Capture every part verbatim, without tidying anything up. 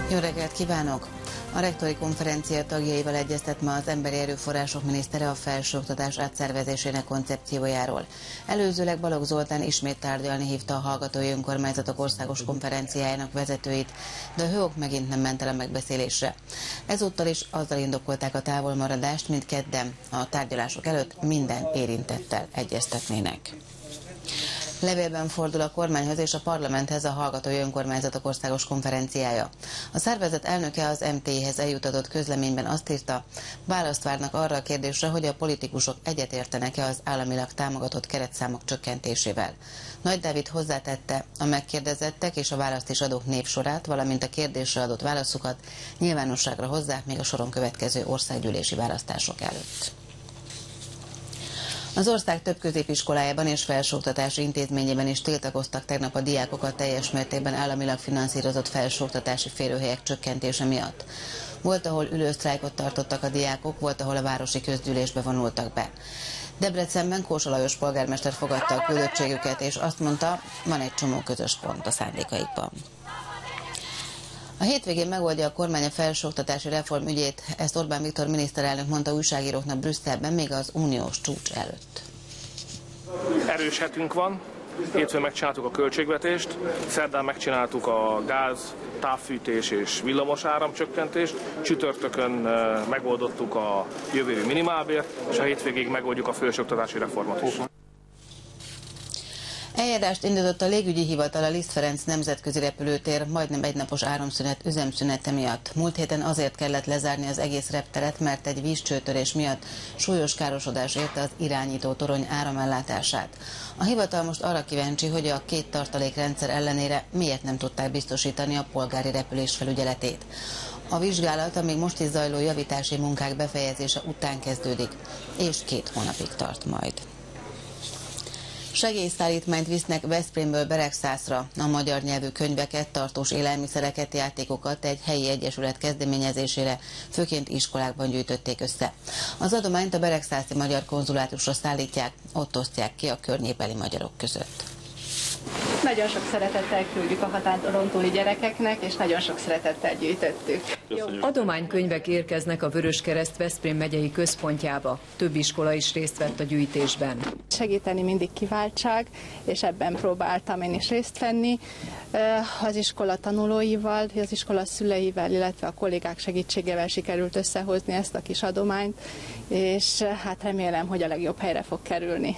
Jó reggelt kívánok! A rektori konferencia tagjaival egyeztet ma az Emberi Erőforrások minisztere a felsőoktatás átszervezésének koncepciójáról. Előzőleg Balogh Zoltán ismét tárgyalni hívta a Hallgatói Önkormányzatok Országos Konferenciájának vezetőit, de a hé o ká megint nem ment el a megbeszélésre. Ezúttal is azzal indokolták a távolmaradást, mint kedden a tárgyalások előtt minden érintettel egyeztetnének. Levélben fordul a kormányhoz és a parlamenthez a Hallgatói Önkormányzatok Országos Konferenciája. A szervezet elnöke az em té i-hez eljutatott közleményben azt írta, választ várnak arra a kérdésre, hogy a politikusok egyetértenek-e az államilag támogatott keretszámok csökkentésével. Nagy Dávid hozzátette, a megkérdezettek és a választ is adók névsorát, valamint a kérdésre adott válaszukat nyilvánosságra hozzák még a soron következő országgyűlési választások előtt. Az ország több középiskolájában és felsőoktatási intézményében is tiltakoztak tegnap a diákokat teljes mértékben államilag finanszírozott felsőoktatási férőhelyek csökkentése miatt. Volt, ahol ülősztrájkot tartottak a diákok, volt, ahol a városi közgyűlésbe vonultak be. Debrecenben Kósa Lajos polgármester fogadta a küldöttségüket, és azt mondta, van egy csomó közös pont a szándékaikban. A hétvégén megoldja a kormány a felsőoktatási reform ügyét, ezt Orbán Viktor miniszterelnök mondta újságíróknak Brüsszelben még az uniós csúcs előtt. Erős hetünk van, hétfőn megcsináltuk a költségvetést, szerdán megcsináltuk a gáz, távfűtés és villamosáram csökkentést, csütörtökön megoldottuk a jövő évi minimálbért, és a hétvégéig megoldjuk a felsőoktatási reformot is. Eljárást indított a légügyi hivatal a Liszt Ferenc nemzetközi repülőtér majdnem egynapos áramszünet üzemszünete miatt. Múlt héten azért kellett lezárni az egész repteret, mert egy vízcsőtörés miatt súlyos károsodás érte az irányító torony áramellátását. A hivatal most arra kíváncsi, hogy a két tartalékrendszer ellenére miért nem tudták biztosítani a polgári repülés felügyeletét. A vizsgálat a még most is zajló javítási munkák befejezése után kezdődik, és két hónapig tart majd. Segélyszállítmányt visznek Veszprémből Beregszászra. A magyar nyelvű könyveket, tartós élelmiszereket, játékokat egy helyi egyesület kezdeményezésére, főként iskolákban gyűjtötték össze. Az adományt a beregszászi magyar konzulátusra szállítják, ott osztják ki a környékbeli magyarok között. Nagyon sok szeretettel küldjük a határon túli gyerekeknek, és nagyon sok szeretettel gyűjtöttük. Adománykönyvek érkeznek a Vöröskereszt Veszprém megyei központjába. Több iskola is részt vett a gyűjtésben. Segíteni mindig kiváltság, és ebben próbáltam én is részt venni. Az iskola tanulóival, az iskola szüleivel, illetve a kollégák segítségével sikerült összehozni ezt a kis adományt, és hát remélem, hogy a legjobb helyre fog kerülni.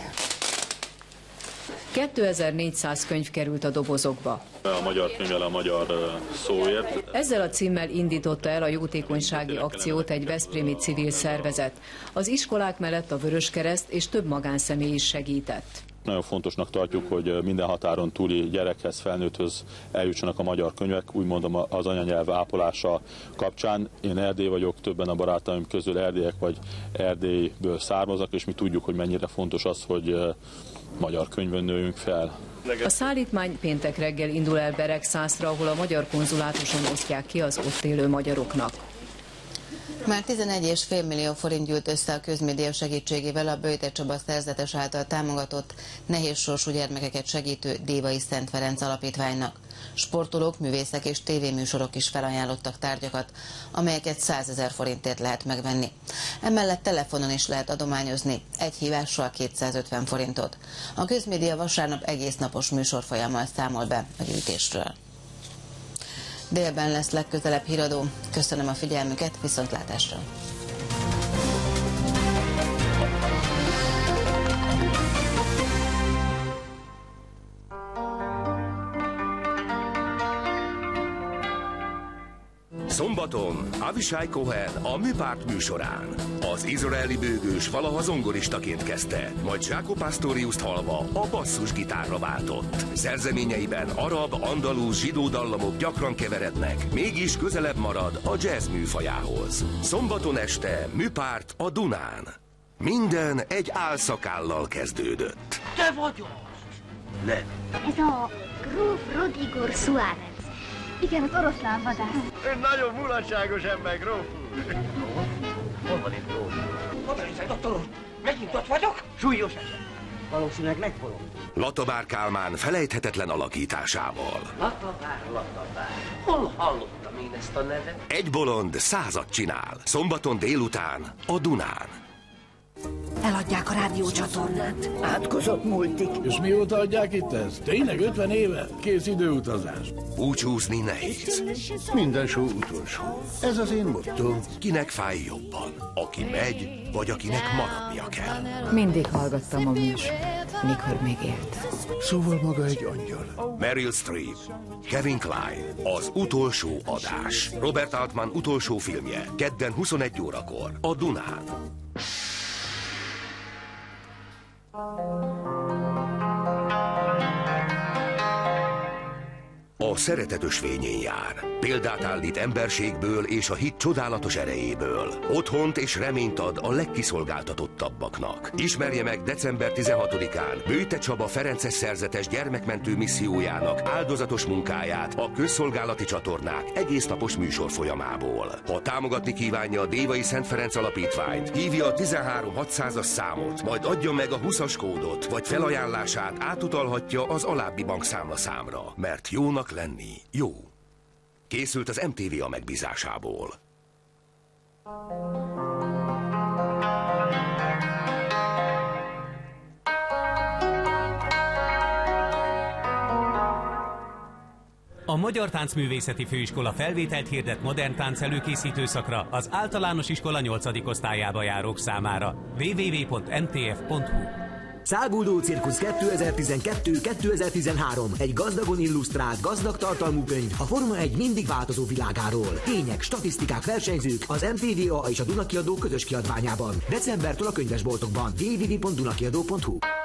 kétezer-négyszáz könyv került a dobozokba. A magyar könyvvel a magyar szóért. Ezzel a címmel indította el a jótékonysági akciót egy veszprémi civil szervezet. Az iskolák mellett a Vöröskereszt és több magánszemély is segített. Nagyon fontosnak tartjuk, hogy minden határon túli gyerekhez, felnőtthöz eljussanak a magyar könyvek, úgy mondom az anyanyelv ápolása kapcsán. Én Erdély vagyok, többen a barátaim közül erdélyek vagy Erdélyből származnak, és mi tudjuk, hogy mennyire fontos az, hogy magyar könyvön nőjünk fel. A szállítmány péntek reggel indul el Beregszászra, ahol a magyar konzulátuson osztják ki az ott élő magyaroknak. Már tizenegy egész öt millió forint gyűlt össze a közmédia segítségével a Böjte Csaba szerzetes által támogatott nehézsorsú gyermekeket segítő Dévai Szent Ferenc Alapítványnak. Sportolók, művészek és tévéműsorok is felajánlottak tárgyakat, amelyeket százezer forintért lehet megvenni. Emellett telefonon is lehet adományozni, egy hívással kétszázötven forintot. A közmédia vasárnap egész napos műsorfolyammal számol be a gyűjtésről. Délben lesz legközelebb híradó. Köszönöm a figyelmüket, viszontlátásra! Szombaton Avishai Cohen a Műpárt műsorán. Az izraeli bőgős valaha zongoristaként kezdte, majd Jaco Pastoriuszt hallva a basszusgitárra váltott. Szerzeményeiben arab, andalúz, zsidó dallamok gyakran keverednek, mégis közelebb marad a jazz műfajához. Szombaton este Műpárt a Dunán. Minden egy álszakállal kezdődött. Te vagy az! Nem. Ez a gróf Rodrigo Suárez. Igen, az oroszlán vadász. Ön nagyon mulatságos ember, gróf úr. Hol van itt gróf? Oda nézzel, doktor úr! Megint ott vagyok? Súlyos eset. Valószínűleg meghalom. Latabár Kálmán felejthetetlen alakításával. Latabár, Latabár. Hol hallottam én ezt a nevet? Egy bolond százat csinál. Szombaton délután a Dunán. Eladják a rádiócsatornát. Átkozott multik. És mióta adják itt ezt? Tényleg ötven éve? Kész időutazás. Búcsúzni nehéz. Minden só utolsó. Ez az én motto. Kinek fáj jobban? Aki megy, vagy akinek maradnia kell? Mindig hallgattam a műsort, mikor még éltem. Szóval maga egy angyal. Meryl Streep, Kevin Kline, az utolsó adás. Robert Altman utolsó filmje, kedden huszonegy órakor, a Dunán. A szeretet ösvényén jár. Példát állít emberségből és a hit csodálatos erejéből. Otthont és reményt ad a legkiszolgáltatottabbaknak. Ismerje meg december tizenhatodikán Bőte Csaba ferences szerzetes gyermekmentő missziójának áldozatos munkáját a közszolgálati csatornák egésznapos műsor folyamából. Ha támogatni kívánja a Dévai Szent Ferenc Alapítványt, hívja a tizenhárom hatszázas számot, majd adja meg a húszas kódot, vagy felajánlását átutalhatja az alábbi bankszámla számra, mert jónak lenni jó. Készült az em té vé a megbízásából. A Magyar Táncművészeti Főiskola felvételt hirdet modern tánc előkészítő szakra az általános iskola nyolcadik osztályába járók számára. double-u double-u double-u pont em té ef pont hu Száguldó Cirkusz kétezer-tizenkettő kétezer-tizenhárom. Egy gazdagon illusztrált, gazdag tartalmú könyv a Forma egy mindig változó világáról. Tények, statisztikák, versenyzők az em té vé á és a Duna Kiadó közös kiadványában. Decembertől a könyvesboltokban. double-u double-u double-u pont dunakiadó pont hu